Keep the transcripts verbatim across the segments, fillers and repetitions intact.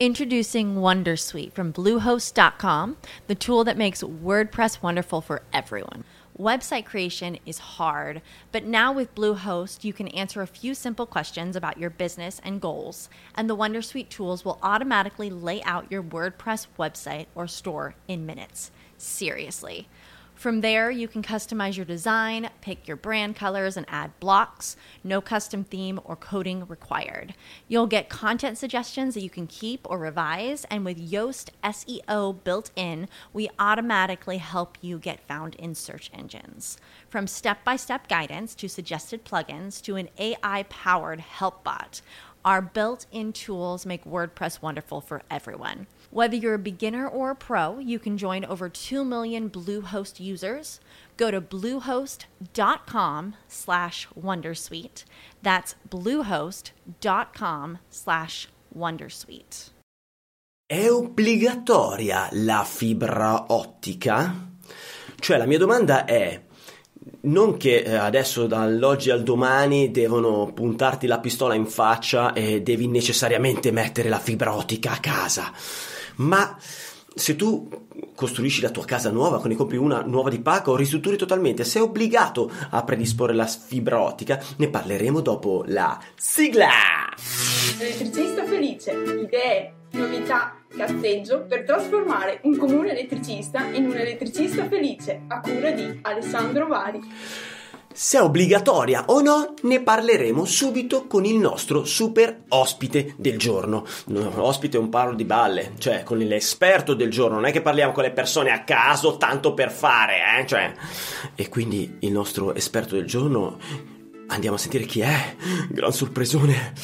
Introducing Wondersuite from Bluehost dot com, the tool that makes WordPress wonderful for everyone. Website creation is hard, but now with Bluehost, you can answer a few simple questions about your business and goals, and the Wondersuite tools will automatically lay out your WordPress website or store in minutes. Seriously. From there, you can customize your design, pick your brand colors, and add blocks. No custom theme or coding required. You'll get content suggestions that you can keep or revise, and with Yoast S E O built in, we automatically help you get found in search engines. From step-by-step guidance to suggested plugins to an A I-powered help bot, our built-in tools make WordPress wonderful for everyone. Whether you're a beginner or a pro, you can join over two million Bluehost users. Go to bluehost.com slash wondersuite. That's bluehost.com slash wondersuite. È obbligatoria la fibra ottica? Cioè, la mia domanda è: non che adesso dall'oggi al domani devono puntarti la pistola in faccia e devi necessariamente mettere la fibra ottica a casa, ma se tu costruisci la tua casa nuova, quindi compri una nuova di pacco o ristrutturi totalmente, sei obbligato a predisporre la fibra ottica. Ne parleremo dopo la sigla. Elettricista felice, idee, novità, cazzeggio per trasformare un comune elettricista in un elettricista felice, a cura di Alessandro Vari. Se è obbligatoria o no, ne parleremo subito con il nostro super ospite del giorno. No, ospite un parlo di balle, cioè con l'esperto del giorno, non è che parliamo con le persone a caso tanto per fare, eh? Cioè, e quindi il nostro esperto del giorno, andiamo a sentire chi è. Gran sorpresone.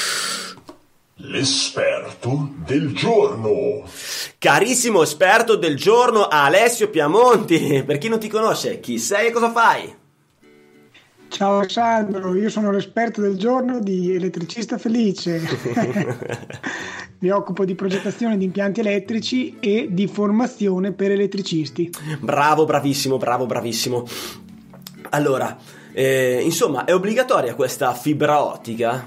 L'esperto del giorno. Carissimo esperto del giorno, Alessio Piamonti. Per chi non ti conosce, chi sei e cosa fai? Ciao Alessandro, io sono l'esperto del giorno di Elettricista Felice. Mi occupo di progettazione di impianti elettrici e di formazione per elettricisti. Bravo, bravissimo, bravo, bravissimo. Allora, eh, insomma, è obbligatoria questa fibra ottica?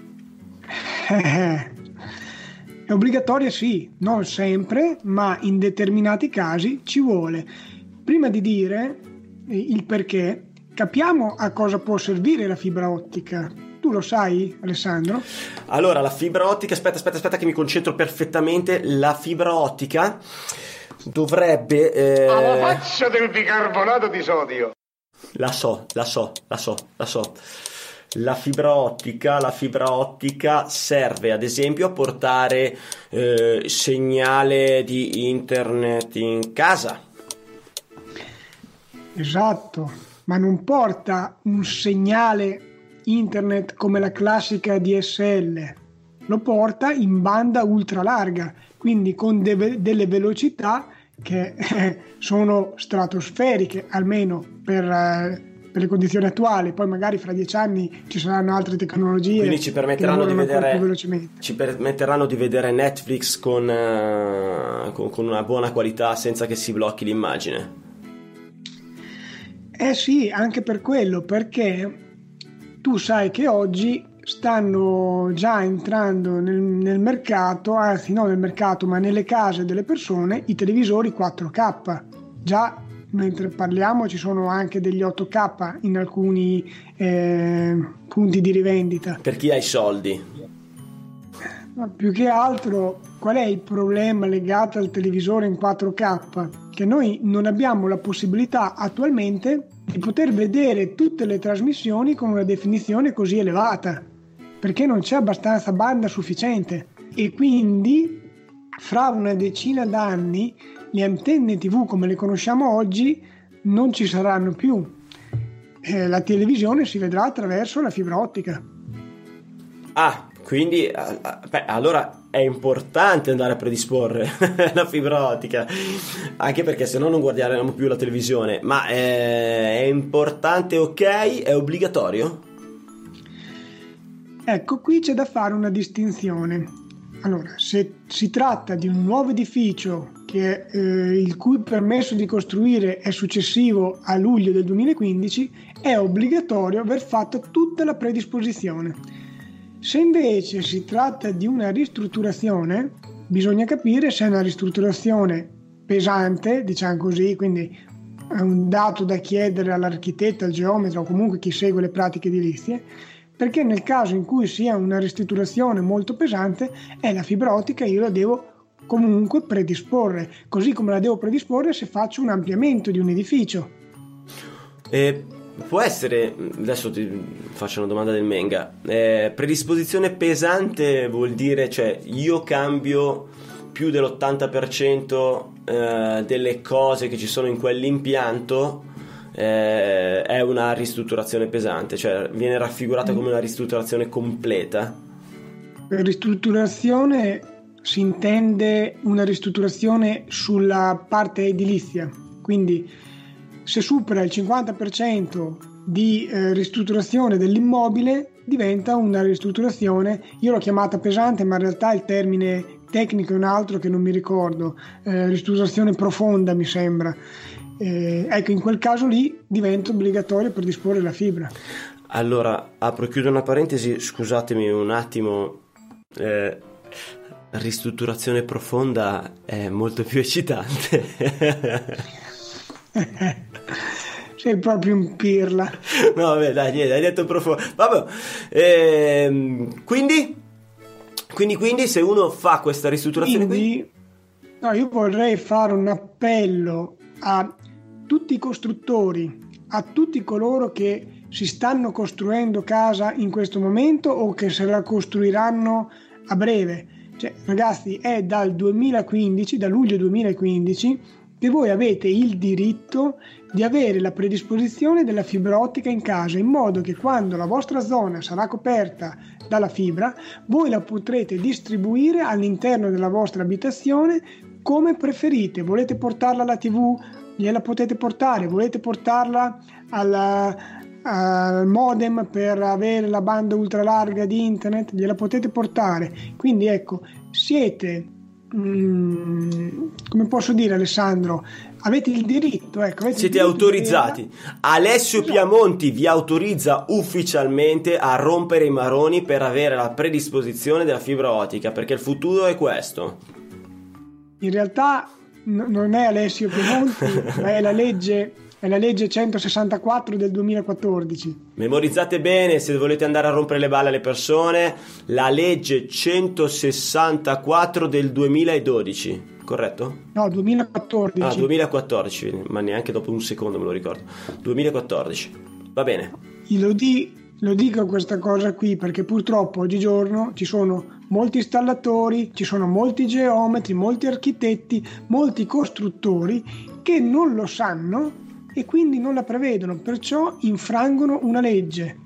È obbligatoria, sì, non sempre, ma in determinati casi ci vuole. Prima di dire il perché, capiamo a cosa può servire la fibra ottica. Tu lo sai, Alessandro? Allora, la fibra ottica, aspetta, aspetta, aspetta che mi concentro perfettamente. La fibra ottica dovrebbe... Eh... alla faccia del bicarbonato di sodio. La so, la so, la so, la so. La fibra ottica, la fibra ottica serve ad esempio a portare eh, segnale di internet in casa. Esatto, ma non porta un segnale internet come la classica D S L, lo porta in banda ultralarga, quindi con de- delle velocità che eh, sono stratosferiche, almeno per... Eh, per le condizioni attuali. Poi magari fra dieci anni ci saranno altre tecnologie, quindi ci permetteranno di vedere velocemente. Ci permetteranno di vedere Netflix con, uh, con, con una buona qualità senza che si blocchi l'immagine. Eh sì, anche per quello, perché tu sai che oggi stanno già entrando nel, nel mercato, anzi non nel mercato ma nelle case delle persone, i televisori quattro K. Già mentre parliamo ci sono anche degli otto K in alcuni eh, punti di rivendita. Per chi ha i soldi. Ma più che altro, qual è il problema legato al televisore in quattro K? Che noi non abbiamo la possibilità attualmente di poter vedere tutte le trasmissioni con una definizione così elevata, perché non c'è abbastanza banda sufficiente, e quindi fra una decina d'anni le antenne tivù come le conosciamo oggi non ci saranno più. Eh, la televisione si vedrà attraverso la fibra ottica. Ah, quindi beh, allora è importante andare a predisporre la fibra ottica, anche perché se no non guarderemo più la televisione. Ma è, è importante, ok? È obbligatorio? Ecco, qui c'è da fare una distinzione. Allora, se si tratta di un nuovo edificio che, eh, il cui permesso di costruire è successivo a luglio del duemilaquindici, è obbligatorio aver fatto tutta la predisposizione. Se invece si tratta di una ristrutturazione, bisogna capire se è una ristrutturazione pesante, diciamo così, quindi è un dato da chiedere all'architetto, al geometra o comunque chi segue le pratiche edilizie, perché nel caso in cui sia una ristrutturazione molto pesante, è la fibra ottica io la devo comunque predisporre, così come la devo predisporre se faccio un ampliamento di un edificio. E può essere, adesso ti faccio una domanda del Menga, eh, predisposizione pesante vuol dire, cioè io cambio più dell'ottanta per cento eh, delle cose che ci sono in quell'impianto, eh, è una ristrutturazione pesante, cioè viene raffigurata come una ristrutturazione completa? Per ristrutturazione si intende una ristrutturazione sulla parte edilizia, quindi se supera il cinquanta per cento di eh, ristrutturazione dell'immobile diventa una ristrutturazione, io l'ho chiamata pesante ma in realtà il termine tecnico è un altro che non mi ricordo, eh, ristrutturazione profonda mi sembra, eh, ecco, in quel caso lì diventa obbligatorio predisporre la fibra. Allora apro e chiudo una parentesi, scusatemi un attimo, eh, ristrutturazione profonda è molto più eccitante. Sei proprio un pirla. No vabbè dai, niente, hai detto profondo, vabbè, ehm, quindi quindi quindi se uno fa questa ristrutturazione quindi, qui no, io vorrei fare un appello a tutti i costruttori, a tutti coloro che si stanno costruendo casa in questo momento o che se la costruiranno a breve, cioè ragazzi è dal duemilaquindici, da luglio duemilaquindici che voi avete il diritto di avere la predisposizione della fibra ottica in casa, in modo che quando la vostra zona sarà coperta dalla fibra, voi la potrete distribuire all'interno della vostra abitazione come preferite. Volete portarla alla tivù? Gliela potete portare. Volete portarla alla, al modem per avere la banda ultralarga di internet? Gliela potete portare. Quindi ecco, siete... Mm, come posso dire, Alessandro, avete il diritto, ecco, avete siete il diritto autorizzati di... Alessio esatto. Piamonti vi autorizza ufficialmente a rompere i maroni per avere la predisposizione della fibra ottica, perché il futuro è questo. In realtà n- non è Alessio Piamonti ma è la legge è la legge centosessantaquattro del duemilaquattordici. Memorizzate bene se volete andare a rompere le balle alle persone, la legge centosessantaquattro del duemiladodici, corretto? No, duemilaquattordici. Ah, duemilaquattordici, ma neanche dopo un secondo me lo ricordo. duemilaquattordici, va bene. Lo, di, lo dico questa cosa qui perché purtroppo oggigiorno ci sono molti installatori, ci sono molti geometri, molti architetti, molti costruttori che non lo sanno e quindi non la prevedono, perciò infrangono una legge.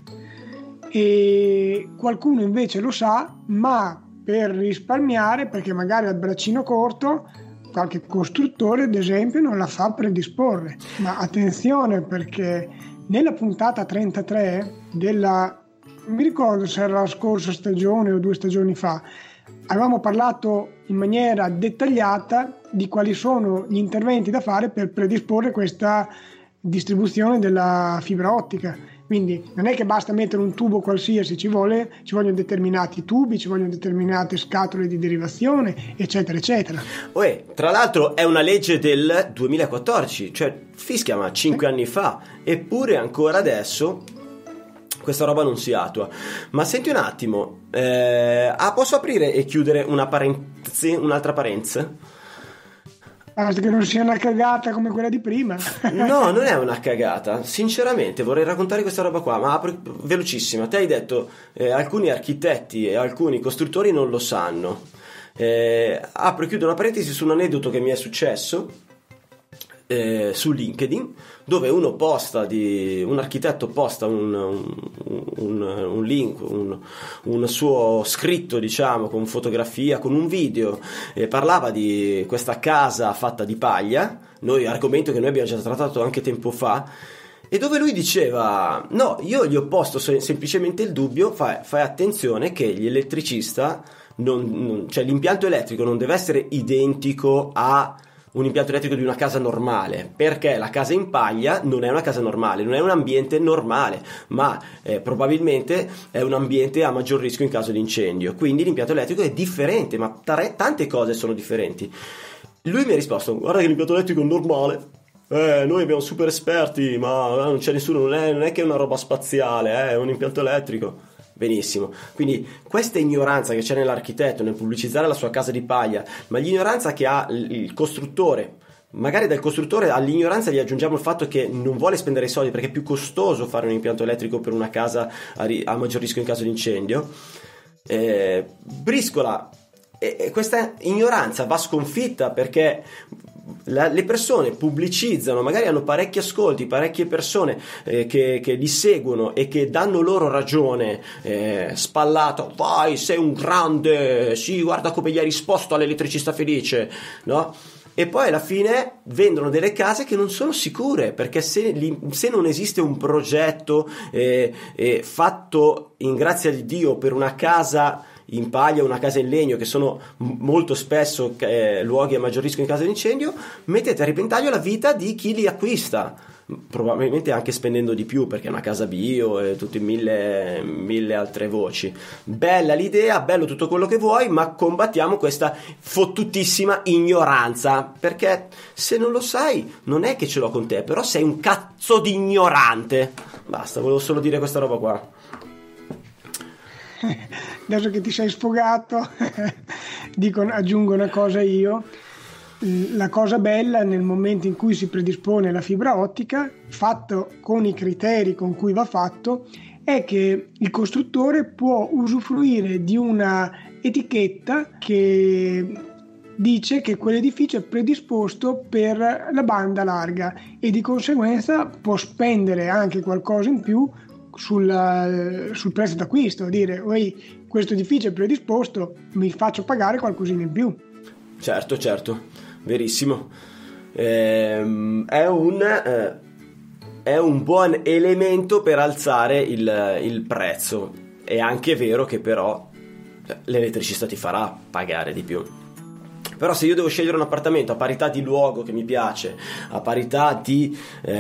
E qualcuno invece lo sa, ma per risparmiare, perché magari ha il braccino corto, qualche costruttore ad esempio non la fa predisporre. Ma attenzione, perché nella puntata trentatré della, non mi ricordo se era la scorsa stagione o due stagioni fa, avevamo parlato in maniera dettagliata di quali sono gli interventi da fare per predisporre questa distribuzione della fibra ottica. Quindi non è che basta mettere un tubo qualsiasi, ci vuole, ci vogliono determinati tubi, ci vogliono determinate scatole di derivazione, eccetera eccetera. Uè, tra l'altro è una legge del duemilaquattordici, cioè fischia ma cinque anni fa, eppure ancora adesso questa roba non si attua. Ma senti un attimo, eh, ah, posso aprire e chiudere una parentesi, un'altra parenza? Basta che non sia una cagata come quella di prima. No, non è una cagata. Sinceramente vorrei raccontare questa roba qua, ma apro velocissima. Te hai detto eh, alcuni architetti e alcuni costruttori non lo sanno. Eh, apro e chiudo una parentesi su un aneddoto che mi è successo eh, su LinkedIn, dove uno posta di un architetto posta un, un, un, un link, un, un suo scritto, diciamo, con fotografia, con un video, e parlava di questa casa fatta di paglia, noi argomento che noi abbiamo già trattato anche tempo fa, e dove lui diceva no, io gli ho posto semplicemente il dubbio, fai, fai attenzione che gli elettricista non, non, cioè l'impianto elettrico non deve essere identico a un impianto elettrico di una casa normale, perché la casa in paglia non è una casa normale, non è un ambiente normale, ma eh, probabilmente è un ambiente a maggior rischio in caso di incendio, quindi l'impianto elettrico è differente, ma tare, tante cose sono differenti. Lui mi ha risposto: guarda che l'impianto elettrico è normale, eh, noi abbiamo super esperti, ma non c'è nessuno, non è, non è che è una roba spaziale, eh, è un impianto elettrico. Benissimo, quindi questa ignoranza che c'è nell'architetto nel pubblicizzare la sua casa di paglia, ma l'ignoranza che ha il costruttore, magari dal costruttore all'ignoranza gli aggiungiamo il fatto che non vuole spendere i soldi perché è più costoso fare un impianto elettrico per una casa a, ri- a maggior rischio in caso di incendio, eh, briscola, e, e questa ignoranza va sconfitta, perché La, le persone pubblicizzano, magari hanno parecchi ascolti, parecchie persone eh, che, che li seguono e che danno loro ragione, eh, spallato, vai, sei un grande, sì, guarda come gli hai risposto all'elettricista felice, no? E poi alla fine vendono delle case che non sono sicure, perché se, li, se non esiste un progetto eh, eh, fatto in grazia di Dio per una casa in paglia, una casa in legno, che sono m- molto spesso eh, luoghi a maggior rischio in caso di incendio, mettete a repentaglio la vita di chi li acquista, probabilmente anche spendendo di più, perché è una casa bio e tutte mille, mille altre voci. Bella l'idea, bello tutto quello che vuoi, ma combattiamo questa fottutissima ignoranza, perché se non lo sai non è che ce l'ho con te, però sei un cazzo di ignorante. Basta, volevo solo dire questa roba qua. Adesso che ti sei sfogato, dico, aggiungo una cosa io. La cosa bella nel momento in cui si predispone la fibra ottica, fatto con i criteri con cui va fatto, è che il costruttore può usufruire di una etichetta che dice che quell'edificio è predisposto per la banda larga e di conseguenza può spendere anche qualcosa in più sul, sul prezzo d'acquisto, dire oi, questo edificio è predisposto, mi faccio pagare qualcosina in più. Certo, certo, verissimo. Ehm, è un eh, è un buon elemento per alzare il, il prezzo. È anche vero che però l'elettricista ti farà pagare di più. Però se io devo scegliere un appartamento a parità di luogo che mi piace, a parità di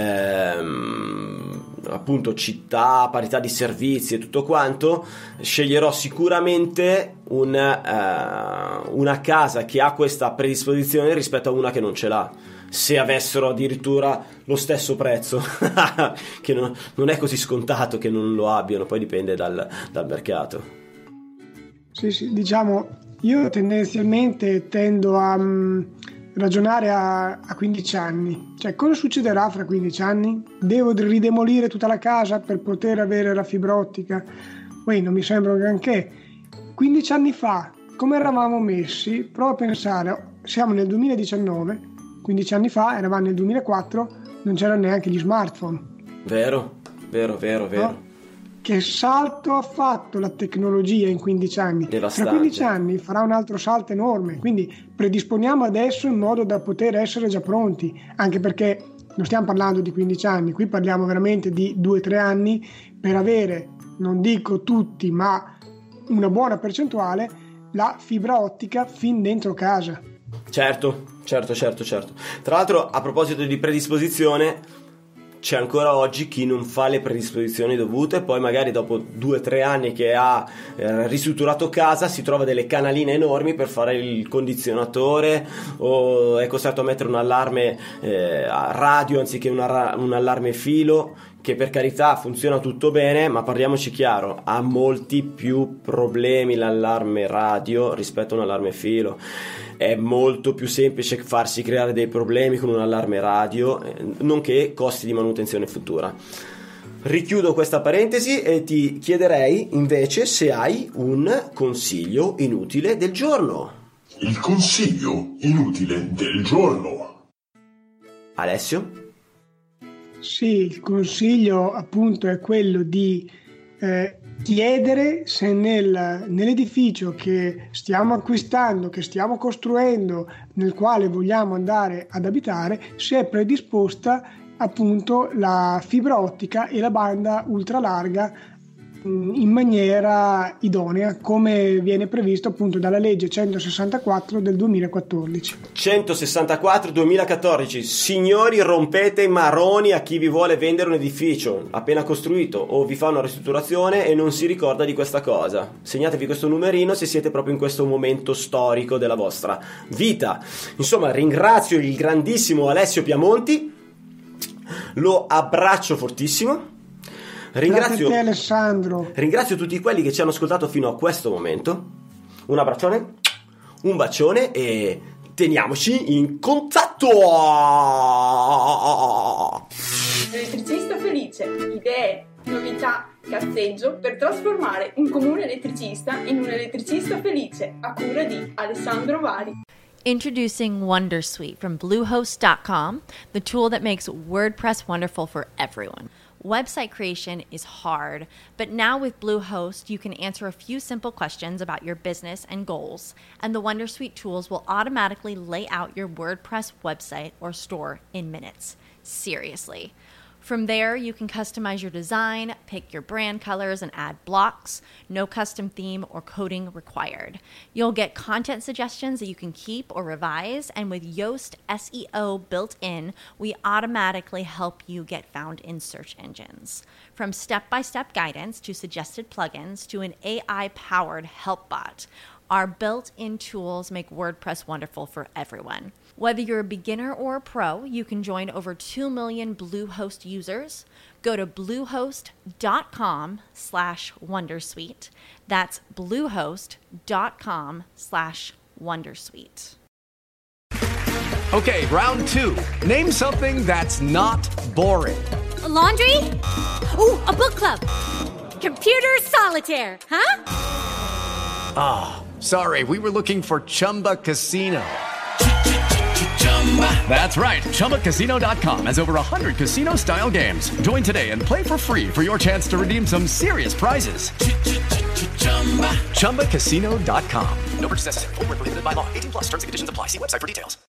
ehm, appunto città, a parità di servizi e tutto quanto, sceglierò sicuramente un, eh, una casa che ha questa predisposizione rispetto a una che non ce l'ha, se avessero addirittura lo stesso prezzo che non, non è così scontato che non lo abbiano, poi dipende dal, dal mercato. Sì, sì, diciamo, io tendenzialmente tendo a um, ragionare a, a quindici anni. Cioè, cosa succederà fra quindici anni? Devo ridemolire tutta la casa per poter avere la fibra ottica? Poi non mi sembra un granché. quindici anni fa, come eravamo messi? Prova a pensare, siamo nel duemiladiciannove, quindici anni fa eravamo nel duemilaquattro, non c'erano neanche gli smartphone. Vero, vero, vero, vero. No? Che salto ha fatto la tecnologia in quindici anni? Devastante. Tra quindici anni farà un altro salto enorme, quindi predisponiamo adesso in modo da poter essere già pronti, anche perché non stiamo parlando di quindici anni, qui parliamo veramente di due tre anni per avere, non dico tutti, ma una buona percentuale, la fibra ottica fin dentro casa. Certo, certo, certo, certo. Tra l'altro, a proposito di predisposizione, c'è ancora oggi chi non fa le predisposizioni dovute, poi magari dopo due o tre anni che ha eh, ristrutturato casa si trova delle canaline enormi per fare il condizionatore, o è costretto a mettere un allarme eh, a radio anziché una, un allarme filo, che per carità funziona tutto bene, ma parliamoci chiaro, ha molti più problemi l'allarme radio rispetto a un allarme filo. È molto più semplice farsi creare dei problemi con un allarme radio, nonché costi di manutenzione futura. Richiudo questa parentesi e ti chiederei invece se hai un consiglio inutile del giorno. Il consiglio inutile del giorno. Alessio? Sì, il consiglio appunto è quello di eh, chiedere se nel, nell'edificio che stiamo acquistando, che stiamo costruendo, nel quale vogliamo andare ad abitare, se è predisposta appunto la fibra ottica e la banda ultralarga in maniera idonea, come viene previsto appunto dalla legge centosessantaquattro del duemilaquattordici. centosessantaquattro duemilaquattordici. Signori, rompete i maroni a chi vi vuole vendere un edificio appena costruito o vi fa una ristrutturazione e non si ricorda di questa cosa. Segnatevi questo numerino se siete proprio in questo momento storico della vostra vita. Insomma, ringrazio il grandissimo Alessio Piamonti, lo abbraccio fortissimo. Ringrazio, Grazie a te, Alessandro. Ringrazio tutti quelli che ci hanno ascoltato fino a questo momento. Un abbraccione, un bacione e teniamoci in contatto. Elettricista felice, idee, novità, cazzeggio per trasformare un comune elettricista in un elettricista felice, a cura di Alessandro Vari. Introducing Wondersuite from Bluehost dot com, the tool that makes WordPress wonderful for everyone. Website creation is hard, but now with Bluehost, you can answer a few simple questions about your business and goals, and the Wondersuite tools will automatically lay out your WordPress website or store in minutes. Seriously. From there, you can customize your design, pick your brand colors, and add blocks. No custom theme or coding required. You'll get content suggestions that you can keep or revise, and with Yoast S E O built in, we automatically help you get found in search engines. From step-by-step guidance to suggested plugins to an A I-powered help bot, our built-in tools make WordPress wonderful for everyone. Whether you're a beginner or a pro, you can join over two million Bluehost users. Go to bluehost.com slash wondersuite. That's bluehost.com slash wondersuite. Okay, round two. Name something that's not boring. A laundry? Ooh, a book club. Computer solitaire, huh? Ah, oh, sorry, we were looking for Chumba Casino. That's right. Chumba Casino dot com has over one hundred casino-style games. Join today and play for free for your chance to redeem some serious prizes. Chumba Casino dot com. No purchase necessary. Void where prohibited by law. eighteen plus. Terms and conditions apply. See website for details.